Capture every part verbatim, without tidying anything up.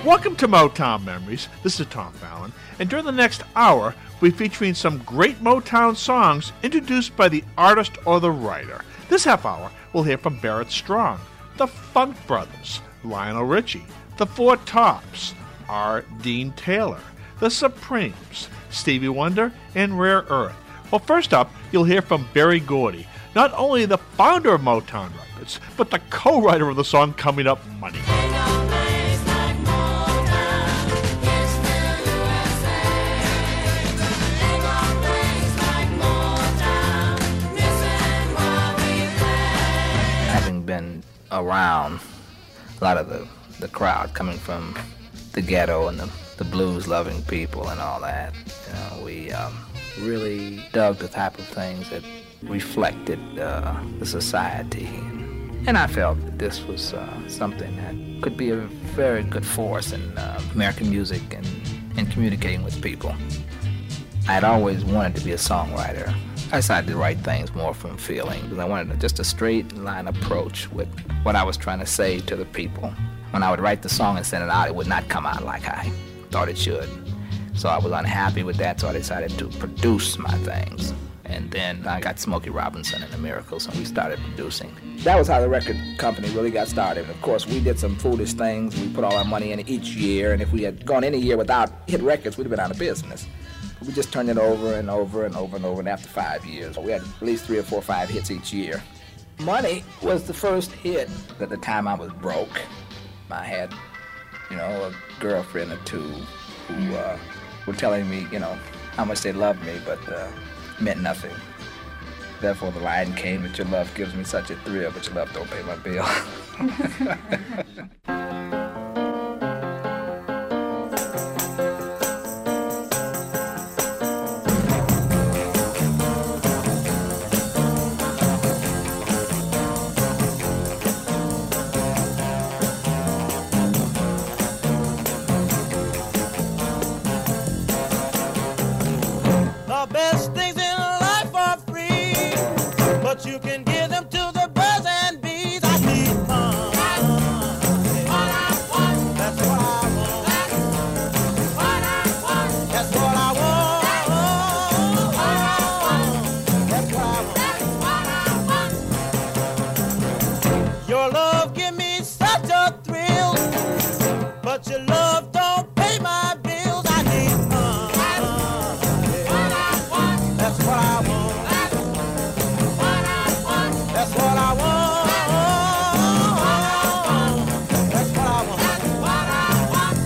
Welcome to Motown Memories. This is Tom Fallon, and during the next hour, we'll be featuring some great Motown songs introduced by the artist or the writer. This half hour, we'll hear from Barrett Strong, the Funk Brothers, Lionel Richie, the Four Tops, R. Dean Taylor, the Supremes, Stevie Wonder, and Rare Earth. Well, first up, you'll hear from Berry Gordy, not only the founder of Motown Records, but the co-writer of the song Coming Up Money. Been around a lot of the, the crowd coming from the ghetto and the, the blues loving people and all that. You know, we um, really dug the type of things that reflected uh, the society. And I felt that this was uh, something that could be a very good force in uh, American music and, and communicating with people. I had always wanted to be a songwriter. I decided to write things more from feeling because I wanted just a straight line approach with what I was trying to say to the people. When I would write the song and send it out, it would not come out like I thought it should. So I was unhappy with that, so I decided to produce my things. And then I got Smokey Robinson and the Miracles, and we started producing. That was how the record company really got started. Of course, we did some foolish things. We put all our money in each year, and if we had gone any year without hit records, we'd have been out of business. We just turned it over and over and over and over, and after five years, we had at least three or four or five hits each year. Money was the first hit. At the time I was broke. I had, you know, a girlfriend or two who uh, were telling me, you know, how much they loved me, but uh, meant nothing. Therefore, the line came that your love gives me such a thrill, but your love don't pay my bill. You can give them to the birds and bees. I need fun. That's what I want. That's what I want. That's what I want. That's what I want. Your love give me such a thrill, but your love don't pay my bills. I need fun. That's what I want. That's what I want. That's what I want. That's what I want.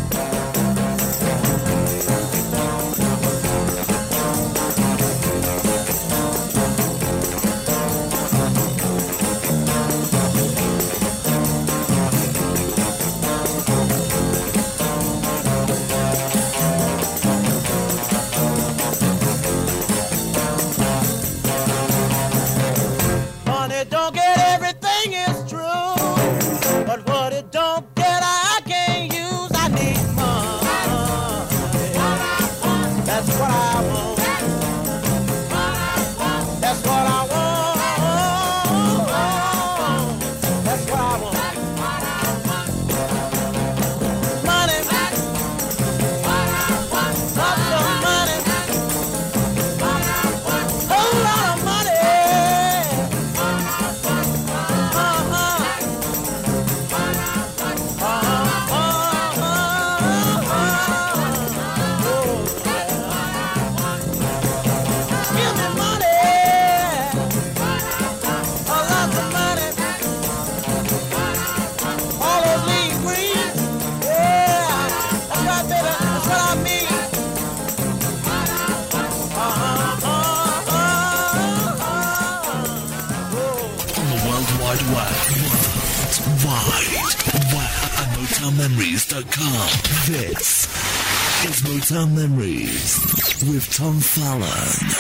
Money don't get everything is true, but what it don't get I can't use. I need fun. That's what I want. That's what I want. That's what I want. Money, lots of money, whole lot of money. Motown Memories dot com. This is Motown Memories with Tom Fallon.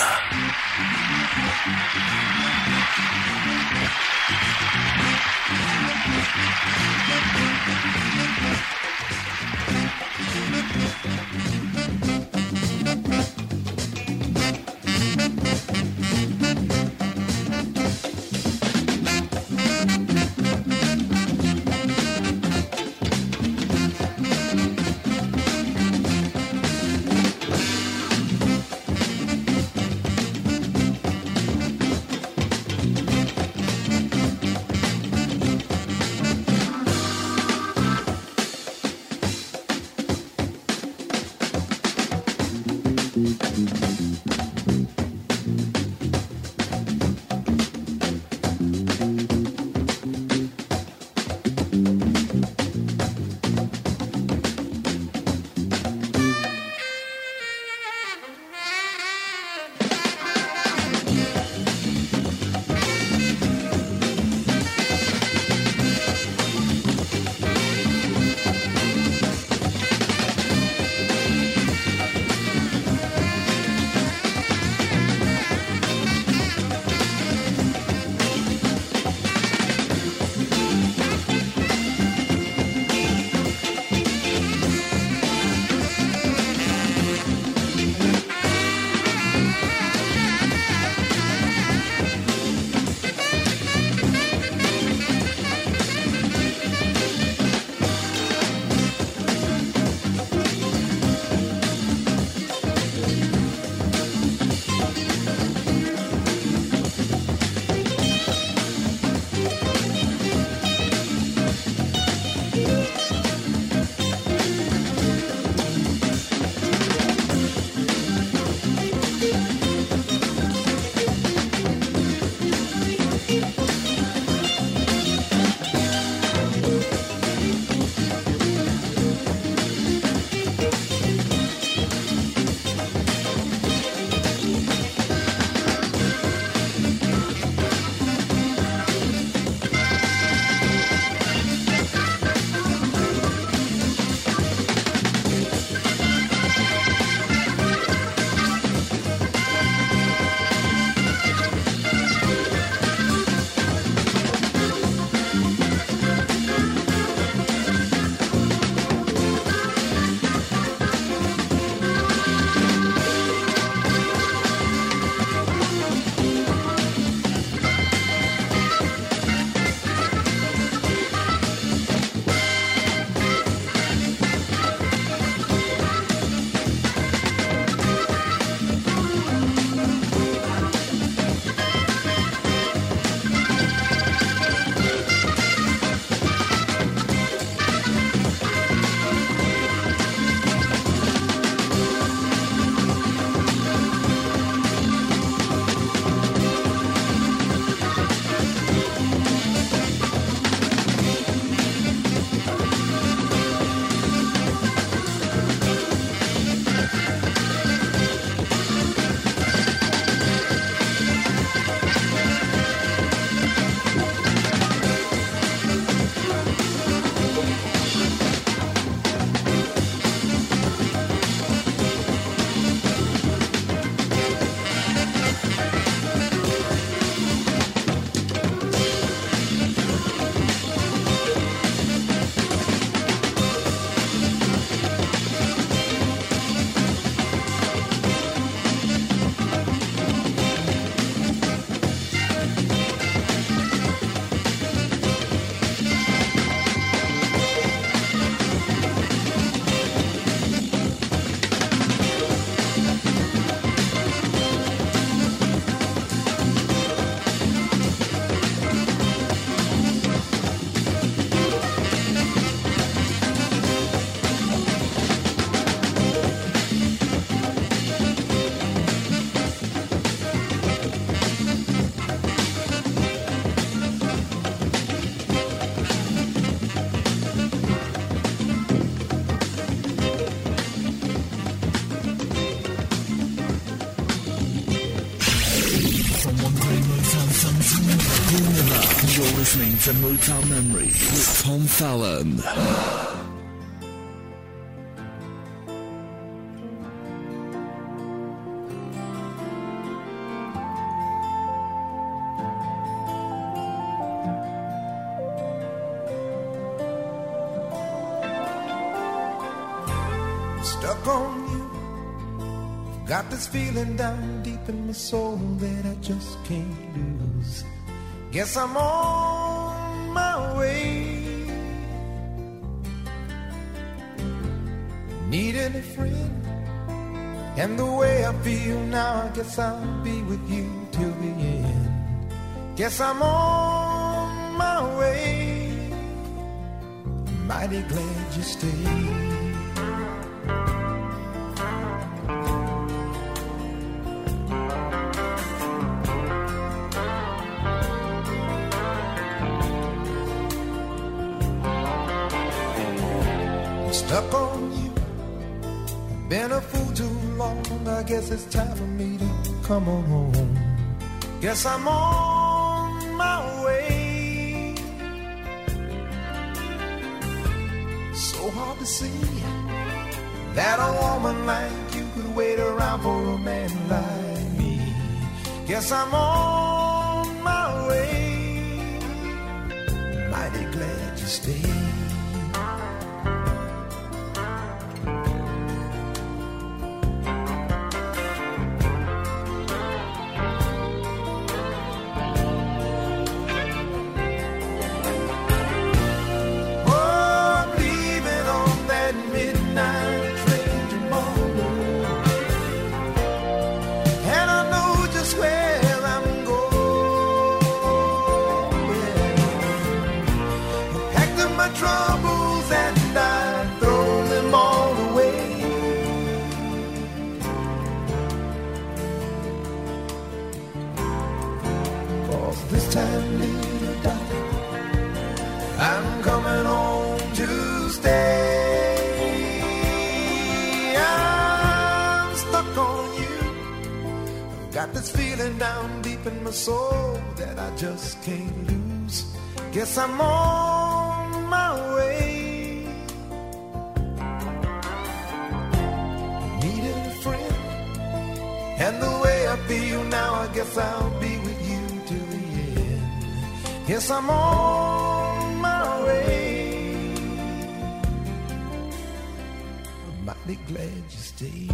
You're listening to Motown Memories with Tom Fallon. Stuck on you. Got this feeling down deep in my soul that I just can't lose. Guess I'm on my way. Needing a friend, and the way I feel now, I guess I'll be with you till the end. Guess I'm on my way. Mighty glad you stayed. Stuck on you, been a fool too long. I guess it's time for me to come on home. Guess I'm on my way. So hard to see that a woman like you could wait around for a man like me. Guess I'm on my way. Mighty glad you stayed. I'm coming home to stay. I'm stuck on you. Got this feeling down deep in my soul that I just can't lose. Guess I'm on my way. Needed a friend, and the way I feel now, I guess I'll be with you till the end. Yes, I'm on my way. I'm mighty glad you stayed.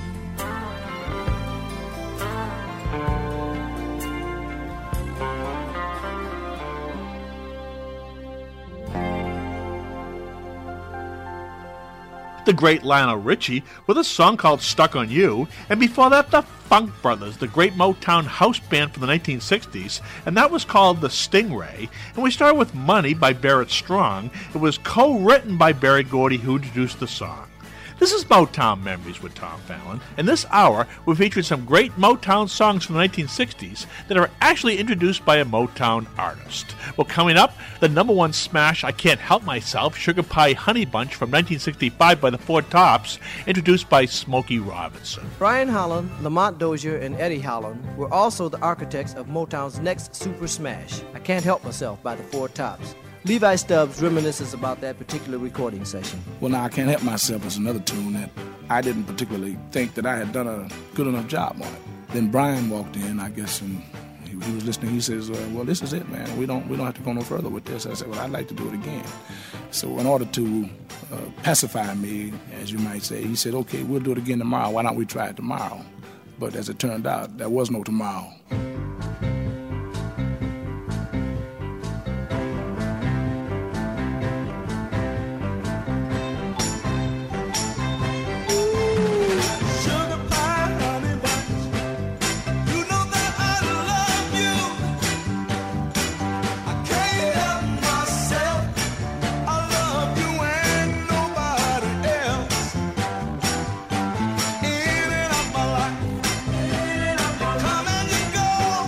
The great Lionel Richie with a song called Stuck on You, and before that the Funk Brothers, the great Motown house band from the nineteen sixties, and that was called the Stingray. And we started with Money by Barrett Strong. It was co-written by Berry Gordy, who introduced the song. This is Motown Memories with Tom Fallon, and this hour we're featuring some great Motown songs from the nineteen sixties that are actually introduced by a Motown artist. Well, coming up, the number one smash, I Can't Help Myself, Sugar Pie Honey Bunch from nineteen sixty-five by the Four Tops, introduced by Smokey Robinson. Brian Holland, Lamont Dozier, and Eddie Holland were also the architects of Motown's next super smash, I Can't Help Myself by the Four Tops. Levi Stubbs reminisces about that particular recording session. Well, now, I Can't Help Myself is another tune that I didn't particularly think that I had done a good enough job on it. Then Brian walked in, I guess, and he, he was listening. He says, uh, well, this is it, man. We don't we don't have to go no further with this. I said, well, I'd like to do it again. So in order to uh, pacify me, as you might say, he said, okay, we'll do it again tomorrow. Why don't we try it tomorrow? But as it turned out, there was no tomorrow. Come and you go.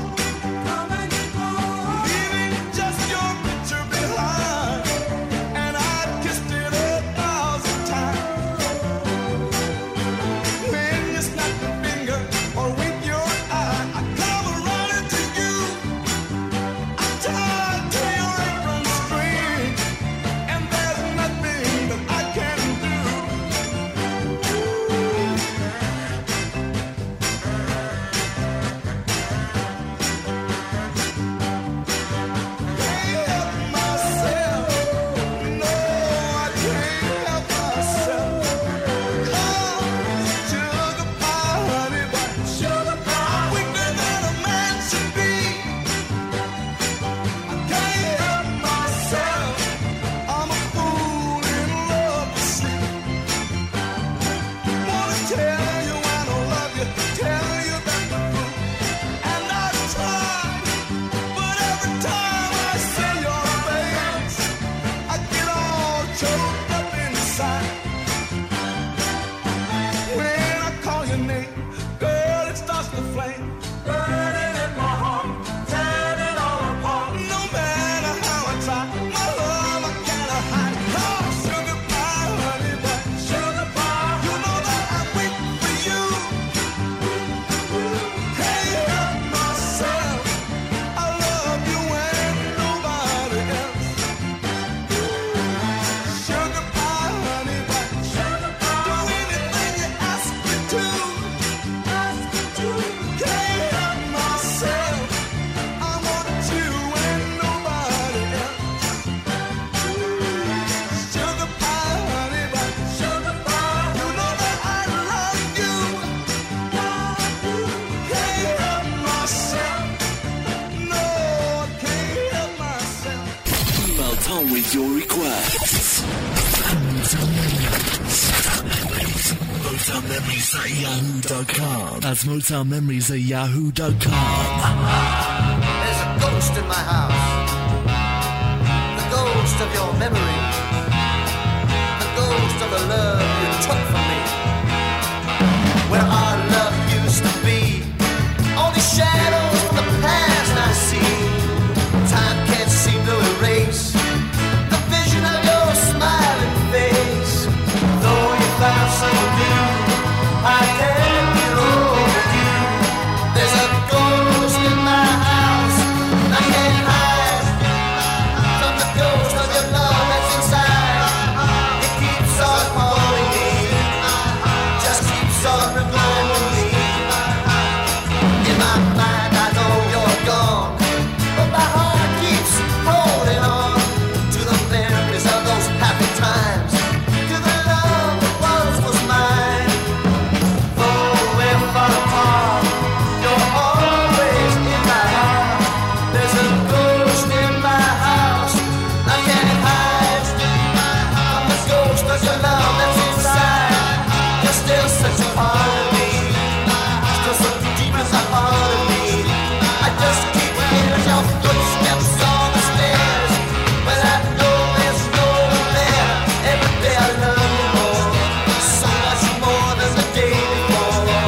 Take your requests. Motown Memories. Motown Memories at yahoo dot com. That's Motown Memories at yahoo dot com. There's a ghost in my house. The ghost of your memory. The ghost of the love you took from me. Where our love used to be. Only shadows from the past I see. Time can't seem to erase the vision of your smiling face. Though you found someone new, I can't get over you. There's a ghost in my house. I can't hide from the ghost of your love that's inside. It keeps on haunting me, just keeps on reminding me. In my mind I know you're gone, but my heart keeps holding on to the memories of those happy times, to the love that once was mine. Though we're far apart, you're always in my heart. There's a ghost in my house. I can't hide from the ghost of your love that's inside. You're still such a part of me, still so deep as a part of me. I just keep hearing your footsteps on the stairs, but I know there's no one there. Every day I love you more, so much more than the day before.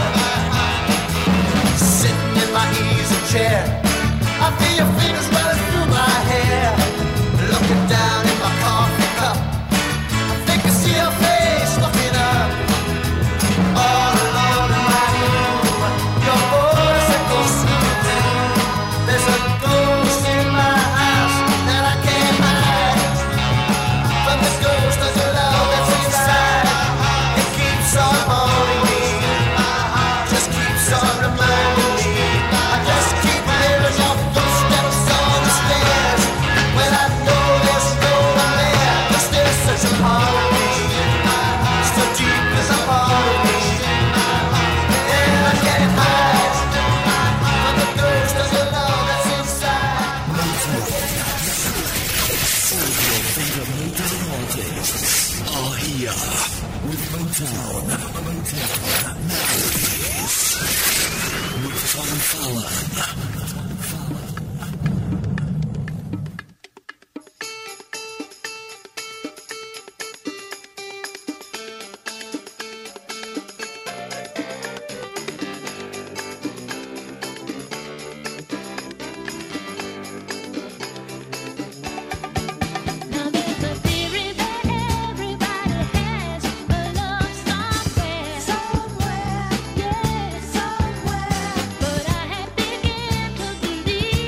Sitting in my easy chair, I feel your fingers running through my hair. Looking down in my coffee cup, I think I see your face looking up. All alone in my room, your voice echoes through me. There's a ghost in my house that I can't hide from the ghost of your love that's inside. It keeps on haunting me, just keeps on reminding me. I just keep hearing your footsteps on the stairs, when I know there's no one there. You're still such a part of me, so deep as a part of me, and I can't hide from the ghost of your love that's inside. Are here with Motown. Motown Memories. With Tom Fallon. Now there's a theory that everybody has a love somewhere, somewhere, yeah, somewhere. But I have begun to believe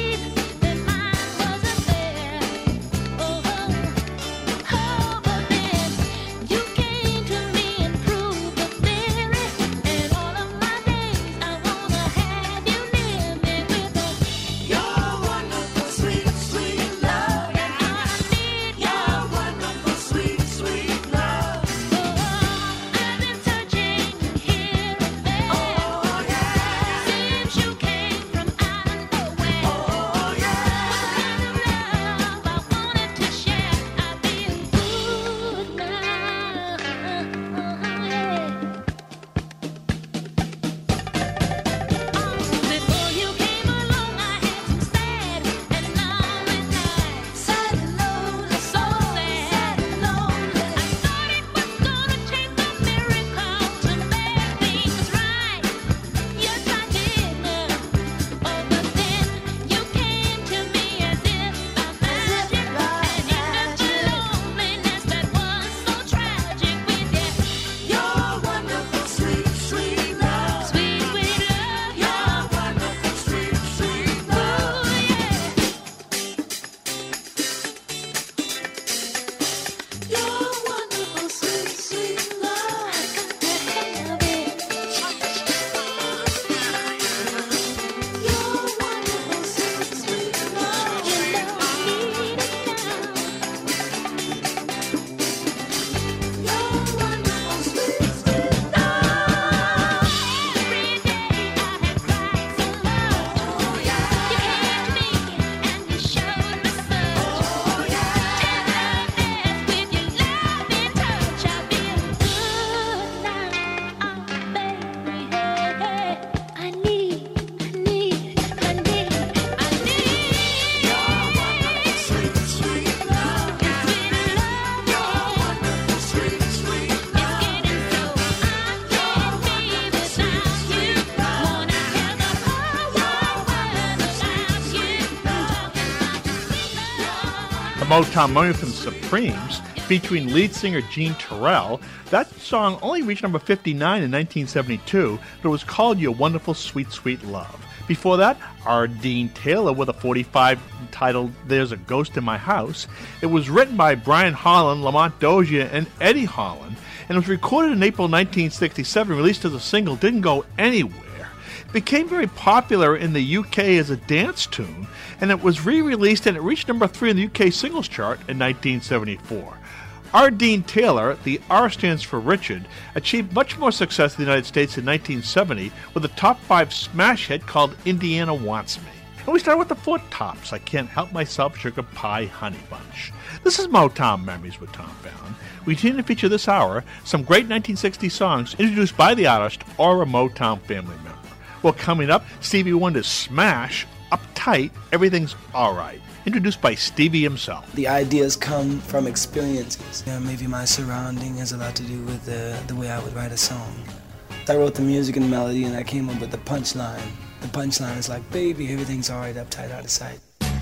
the Motown Memory from the Supremes, featuring lead singer Gene Terrell. That song only reached number fifty-nine in nineteen seventy-two, but it was called Your Wonderful Sweet Sweet Love. Before that, R. Dean Taylor with a forty-five entitled There's a Ghost in My House. It was written by Brian Holland, Lamont Dozier, and Eddie Holland, and it was recorded in April nineteen sixty-seven, released as a single, didn't go anywhere. It became very popular in the U K as a dance tune, and it was re-released and it reached number three in the U K singles chart in nineteen seventy-four. R. Dean Taylor, the R stands for Richard, achieved much more success in the United States in nineteen seventy with a top five smash hit called Indiana Wants Me. And we start with the Four Tops, I Can't Help Myself, Sugar Pie, Honey Bunch. This is Motown Memories with Tom Fallon. We continue to feature this hour some great nineteen sixties songs introduced by the artist or a Motown family member. Well, coming up, Stevie Wonder's Smash, Uptight, Everything's Alright, introduced by Stevie himself. The ideas come from experiences. You know, maybe my surrounding has a lot to do with the, the way I would write a song. I wrote the music and the melody and I came up with the punchline. The punchline is like, baby, everything's alright, uptight, out of sight.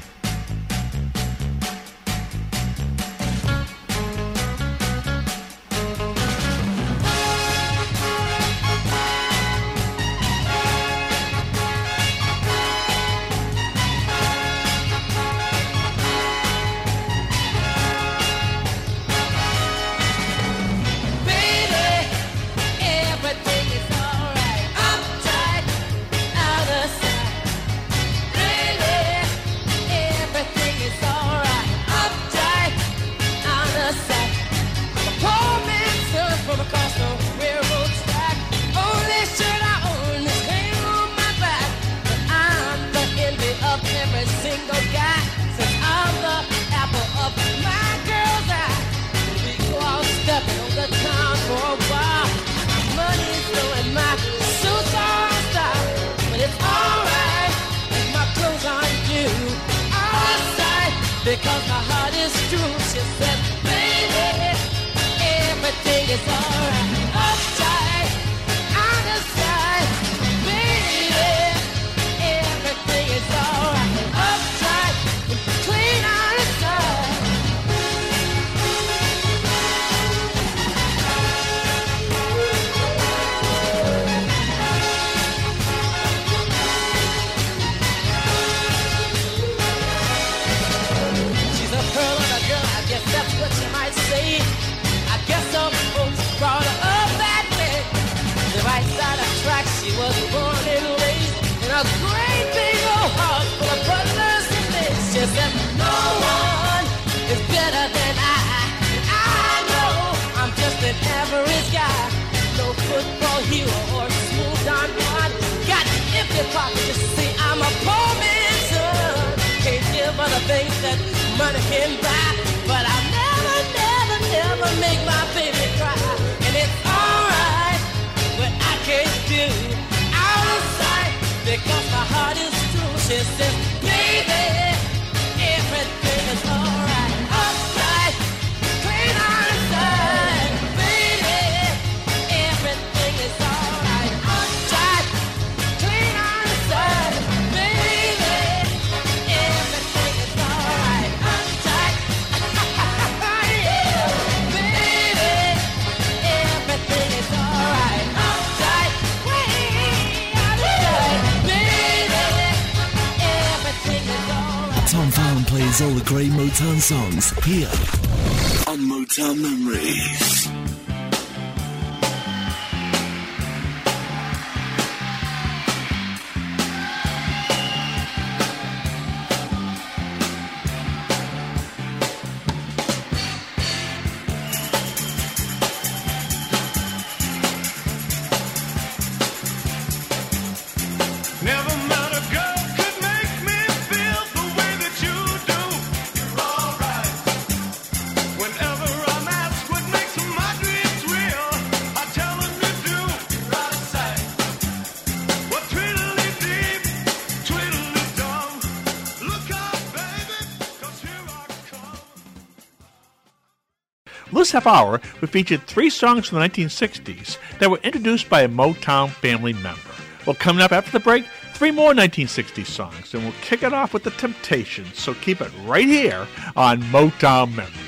Because my heart is true, she said, baby, everything is alright. Uptight, out of sight, baby, everything is alright. Uptight, clean out of sight. That's what you might say. I guess some folks brought her up that way. The right side of track, she was born and raised in a great big old house full of brothers and sisters. She said, no one is better than I. And I know I'm just an average guy. No football hero or smooth Don Juan. Got empty pockets, just see I'm a poor man's son. Can't give her the things that money can buy. But I'll never, never, never make my baby cry. And it's alright, but I can't do out of sight. Because my heart is true. She says, baby, everything is alright. Uptight, clean out of sight. Baby, everything is alright. Uptight, clean out of sight. Baby, everything is alright. Uptight. Tom Fallon plays all the great Motown songs here on Motown Memories. This half hour, we featured three songs from the nineteen sixties that were introduced by a Motown family member. Well, coming up after the break, Three more nineteen sixties songs, and we'll kick it off with The Temptations, so keep it right here on Motown Memories.